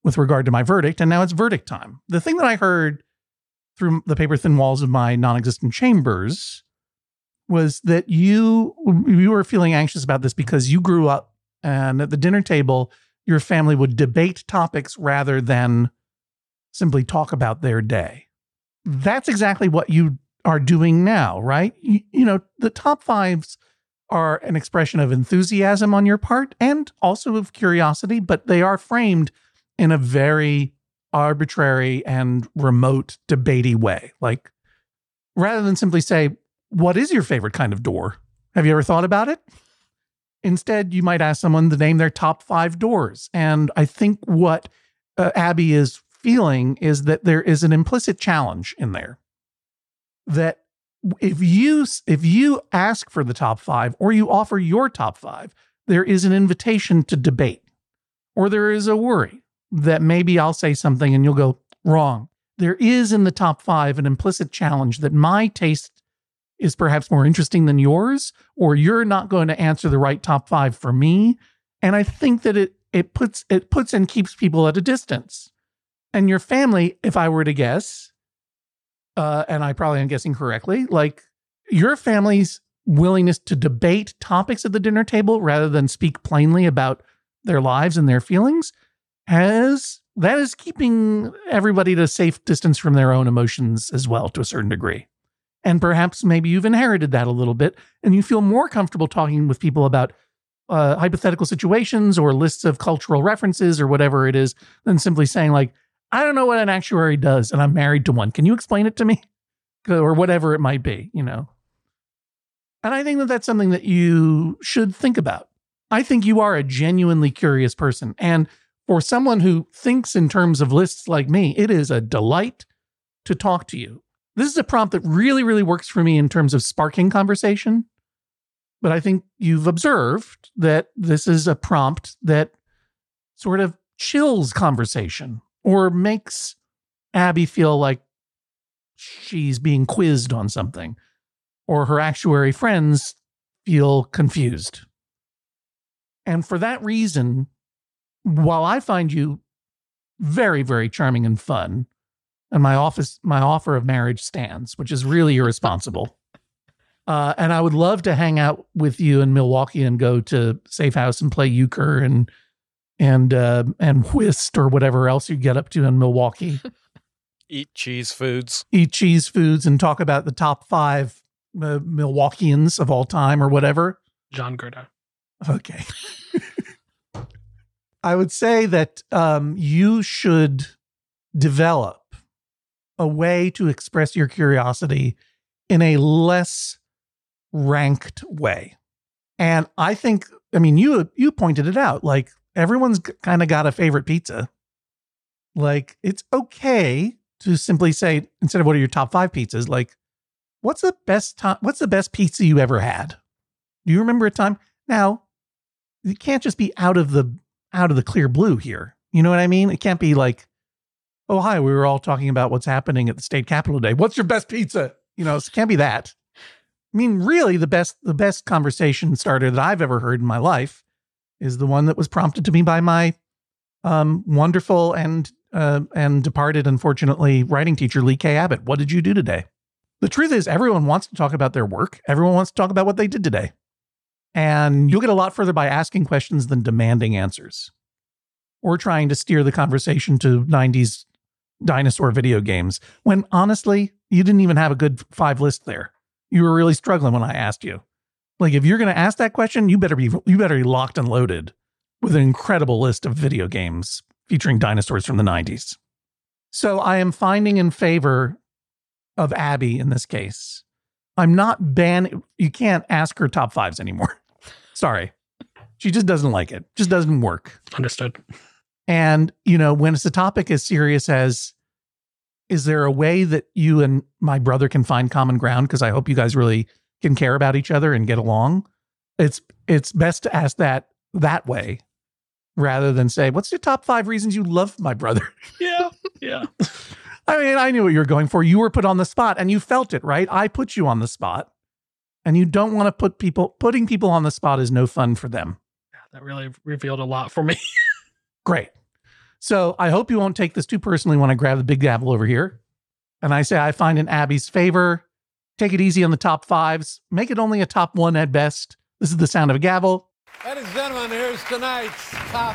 with regard to my verdict, and now it's verdict time. The thing that I heard through the paper-thin walls of my non-existent chambers was that you were feeling anxious about this because you grew up and at the dinner table, your family would debate topics rather than simply talk about their day. That's exactly what you are doing now, right? You know, the top fives are an expression of enthusiasm on your part and also of curiosity, but they are framed in a very arbitrary and remote debatey way. Like, rather than simply say, what is your favorite kind of door? Have you ever thought about it? Instead, you might ask someone to name their top 5 doors. And I think what Abby is feeling is that there is an implicit challenge in there. That if you ask for the top 5 or you offer your top 5, there is an invitation to debate. Or there is a worry that maybe I'll say something and you'll go, wrong. There is in the top 5 an implicit challenge that my taste is perhaps more interesting than yours, or you're not going to answer the right top 5 for me. And I think that it puts and keeps people at a distance. And your family, if I were to guess, and I probably am guessing correctly, like your family's willingness to debate topics at the dinner table rather than speak plainly about their lives and their feelings, that is keeping everybody at a safe distance from their own emotions as well, to a certain degree. And perhaps maybe you've inherited that a little bit and you feel more comfortable talking with people about hypothetical situations or lists of cultural references or whatever it is than simply saying like, I don't know what an actuary does and I'm married to one. Can you explain it to me? Or whatever it might be, you know? And I think that that's something that you should think about. I think you are a genuinely curious person. And for someone who thinks in terms of lists like me, it is a delight to talk to you. This is a prompt that really, really works for me in terms of sparking conversation. But I think you've observed that this is a prompt that sort of chills conversation or makes Abby feel like she's being quizzed on something, or her actuary friends feel confused. And for that reason, while I find you very, very charming and fun, and my offer of marriage stands, which is really irresponsible. And I would love to hang out with you in Milwaukee and go to Safe House and play euchre and whist or whatever else you get up to in Milwaukee. Eat cheese foods and talk about the top 5 Milwaukeeans of all time or whatever. John Gerda. Okay. I would say that you should develop a way to express your curiosity in a less ranked way. And I think, I mean, you pointed it out, like everyone's kind of got a favorite pizza. Like it's okay to simply say, instead of what are your top 5 pizzas, like what's the best pizza you ever had? Do you remember a time? Now, it can't just be out of the clear blue here. You know what I mean? It can't be like, oh, hi, we were all talking about what's happening at the state capitol today. What's your best pizza? You know, it can't be that. I mean, really, the best conversation starter that I've ever heard in my life is the one that was prompted to me by my wonderful and departed, unfortunately, writing teacher, Lee K. Abbott. What did you do today? The truth is, everyone wants to talk about their work. Everyone wants to talk about what they did today. And you'll get a lot further by asking questions than demanding answers, or trying to steer the conversation to 90s dinosaur video games, when honestly, you didn't even have a good 5 list there. You were really struggling when I asked you. Like, if you're going to ask that question, you better be locked and loaded with an incredible list of video games featuring dinosaurs from the 90s. So I am finding in favor of Abby in this case. I'm not banning, you can't ask her top 5s anymore. Sorry. She just doesn't like it. Just doesn't work. Understood. And, you know, when it's a topic as serious as, is there a way that you and my brother can find common ground? Because I hope you guys really can care about each other and get along. It's best to ask that way rather than say, what's your top 5 reasons you love my brother? Yeah. I mean, I knew what you were going for. You were put on the spot and you felt it, right? I put you on the spot, and you don't want to putting people on the spot is no fun for them. Yeah, that really revealed a lot for me. Great. So I hope you won't take this too personally when I grab the big gavel over here. And I say I find in Abby's favor. Take it easy on the top fives. Make it only a top one at best. This is the sound of a gavel. Ladies and gentlemen, here's tonight's top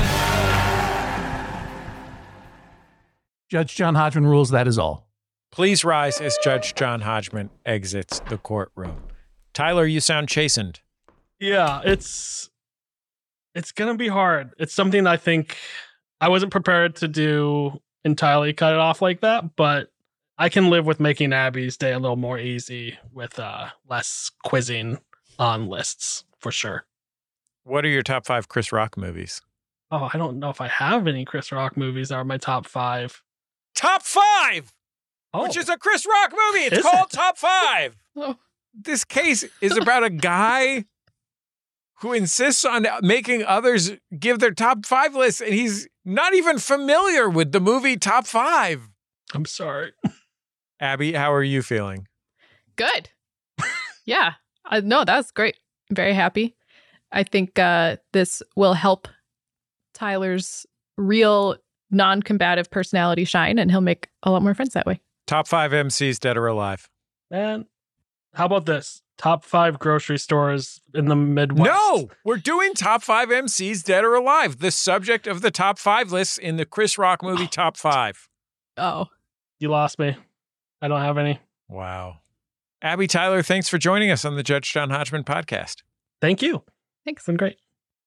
10. Judge John Hodgman rules, that is all. Please rise as Judge John Hodgman exits the courtroom. Tyler, you sound chastened. Yeah, it's going to be hard. It's something I think I wasn't prepared to do entirely cut it off like that, but I can live with making Abby's day a little more easy with less quizzing on lists, for sure. What are your top 5 Chris Rock movies? Oh, I don't know if I have any Chris Rock movies that are my top 5. Top 5! Oh. Which is a Chris Rock movie. It's called Top 5. Oh. This case is about a guy who insists on making others give their top 5 lists, and he's not even familiar with the movie Top 5. I'm sorry. Abby, how are you feeling? Good. Yeah. No, that was great. I'm very happy. I think this will help Tyler's real non-combative personality shine, and he'll make a lot more friends that way. Top 5 MCs, dead or alive. Man, how about this? Top 5 grocery stores in the Midwest. No, we're doing top 5 MCs, dead or alive. The subject of the top 5 lists in the Chris Rock movie Top 5. Oh. You lost me. I don't have any. Wow. Abby, Tyler, thanks for joining us on the Judge John Hodgman podcast. Thank you. Thanks. It's been great.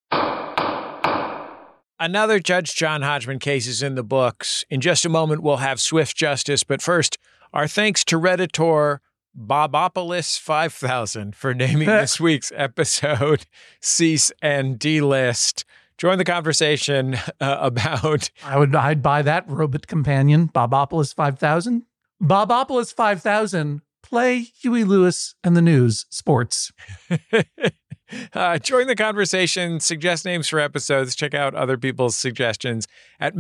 Another Judge John Hodgman case is in the books. In just a moment, we'll have swift justice. But first, our thanks to Redditor Bobopolis 5000 for naming this week's episode Cease and Delist. Join the conversation about... I'd buy that robot companion, Bobopolis 5000. Bobopolis 5000, play Huey Lewis and the News, sports. Join the conversation, suggest names for episodes, check out other people's suggestions at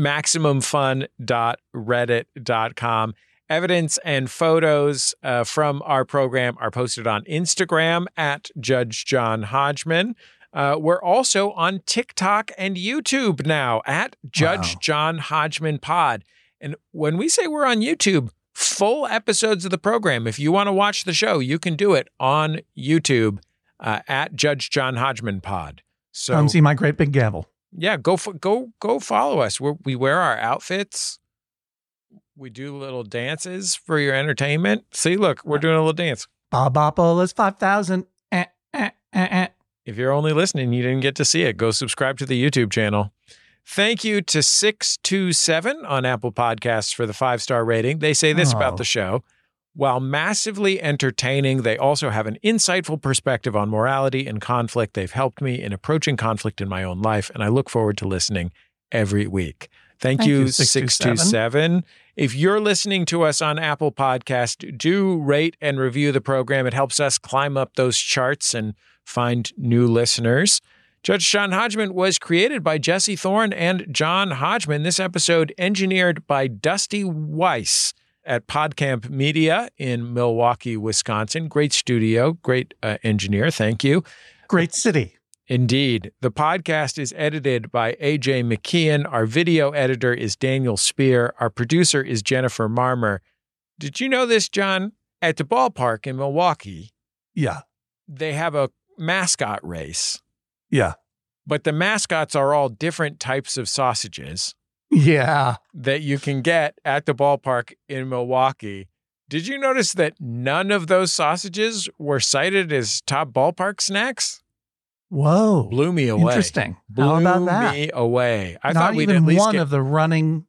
MaximumFun.reddit.com. Evidence and photos from our program are posted on Instagram at Judge John Hodgman. We're also on TikTok and YouTube now at Judge John Hodgman Pod. And when we say we're on YouTube, full episodes of the program, if you want to watch the show, you can do it on YouTube at Judge John Hodgman Pod. So come see my great big gavel. Yeah, go follow us. We wear our outfits. We do little dances for your entertainment. See, look, we're doing a little dance. Bobopolis 5000. If you're only listening, you didn't get to see it. Go subscribe to the YouTube channel. Thank you to 627 on Apple Podcasts for the 5-star rating. They say this about the show. While massively entertaining, they also have an insightful perspective on morality and conflict. They've helped me in approaching conflict in my own life, and I look forward to listening every week. Thank you, 627. If you're listening to us on Apple Podcast, do rate and review the program. It helps us climb up those charts and find new listeners. Judge John Hodgman was created by Jesse Thorne and John Hodgman. This episode engineered by Dusty Weiss at PodCamp Media in Milwaukee, Wisconsin. Great studio, great engineer. Thank you. Great city. Indeed. The podcast is edited by AJ McKeon. Our video editor is Daniel Spear. Our producer is Jennifer Marmer. Did you know this, John? At the ballpark in Milwaukee, they have a mascot race. Yeah. But the mascots are all different types of sausages. Yeah. That you can get at the ballpark in Milwaukee. Did you notice that none of those sausages were cited as top ballpark snacks? Whoa. Blew me away. Interesting. Blew How about that? me away. I not thought we'd even at least one of the running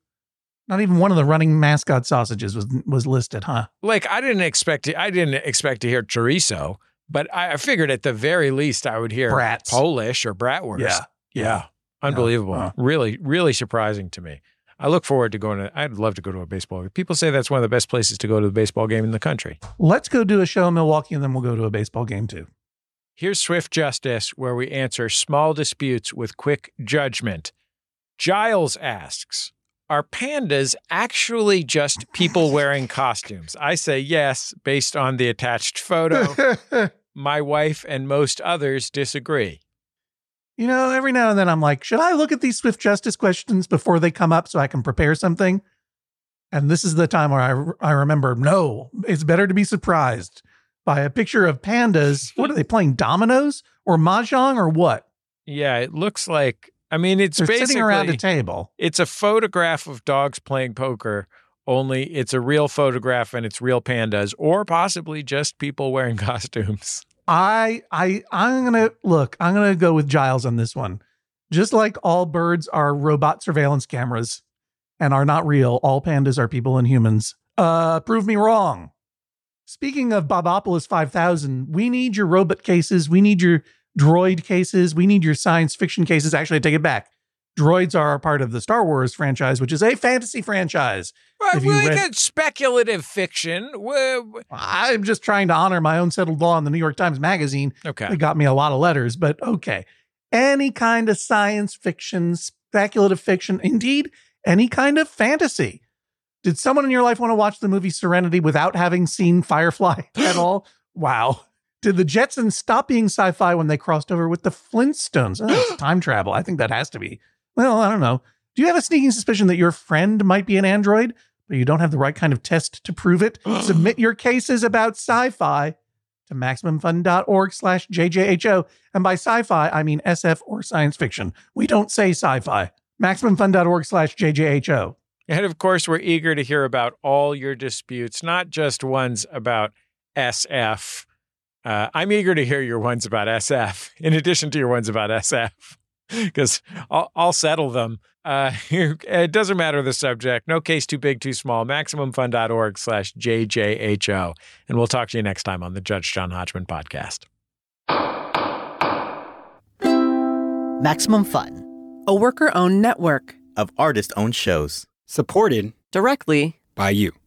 mascot sausages was listed, huh? Like I didn't expect to hear chorizo, but I figured at the very least I would hear Brats. Polish or bratwurst. Yeah. Unbelievable. Really, really surprising to me. I look forward to I'd love to go to a baseball game. People say that's one of the best places to go to the baseball game in the country. Let's go do a show in Milwaukee and then we'll go to a baseball game too. Here's Swift Justice, where we answer small disputes with quick judgment. Giles asks, are pandas actually just people wearing costumes? I say yes, based on the attached photo. My wife and most others disagree. You know, every now and then I'm like, should I look at these Swift Justice questions before they come up so I can prepare something? And this is the time where I remember, no, it's better to be surprised by a picture of pandas. What are they playing, dominoes or mahjong or what? Yeah, it looks like, I mean, it's They're basically sitting around a table. It's a photograph of dogs playing poker, only it's a real photograph and it's real pandas, or possibly just people wearing costumes. I'm gonna go with Giles on this one. Just like all birds are robot surveillance cameras and are not real, all pandas are people and humans. Prove me wrong. Speaking of Bobopolis 5000, we need your robot cases. We need your droid cases. We need your science fiction cases. Actually, I take it back. Droids are a part of the Star Wars franchise, which is a fantasy franchise. Right, we get speculative fiction. I'm just trying to honor my own settled law in the New York Times Magazine. Okay. It got me a lot of letters, but okay. Any kind of science fiction, speculative fiction, indeed, any kind of fantasy. Did someone in your life want to watch the movie Serenity without having seen Firefly at all? Wow. Did the Jetsons stop being sci-fi when they crossed over with the Flintstones? Oh, it's time travel. I think that has to be. Well, I don't know. Do you have a sneaking suspicion that your friend might be an android, but you don't have the right kind of test to prove it? Submit your cases about sci-fi to MaximumFun.org/JJHO. And by sci-fi, I mean SF or science fiction. We don't say sci-fi. MaximumFun.org/JJHO. And of course, we're eager to hear about all your disputes, not just ones about SF. I'm eager to hear your ones about SF, in addition to your ones about SF, because I'll settle them. It doesn't matter the subject. No case too big, too small. MaximumFun.org/JJHO. And we'll talk to you next time on the Judge John Hodgman podcast. Maximum Fun, a worker-owned network of artist-owned shows. Supported directly by you.